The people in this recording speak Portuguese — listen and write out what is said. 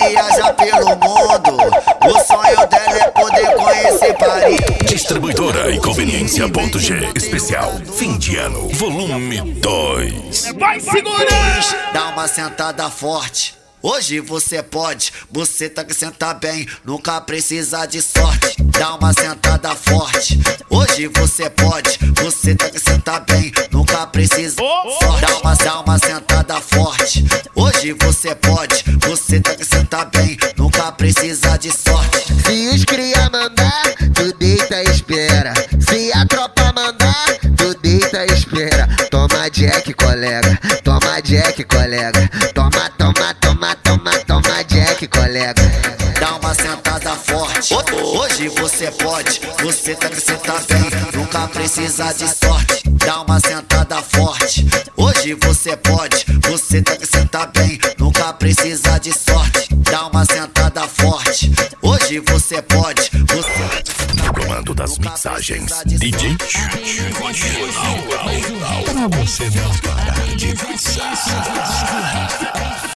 viajar pelo mundo. O sonho dela é poder conhecer Paris. Distribuidora e Conveniência.g. Especial Fim de Ano, volume 2. Vai segurar! Dá uma sentada forte. Hoje você pode, você tem que sentar bem, nunca precisa de sorte. Dá uma sentada forte. Hoje você pode, você tem que sentar bem, nunca precisa de sorte. Dá uma sentada forte. Hoje você pode, você tem que sentar bem, nunca precisa de sorte. Se os cria mandar, tu deita e espera. Se a tropa mandar, tu deita e espera. Toma Jack, colega, toma Jack, colega. Toma, toma, toma, toma, toma Jack, colega. Dá uma sentada forte. Hoje você pode, você tem que sentar bem, nunca precisa de sorte. Dá uma sentada forte. Hoje você pode, você tem que sentar bem, nunca precisa de sorte. Dá uma sentada forte. Hoje você pode, No comando das mixagens, DJ Pra você não parar de dançar.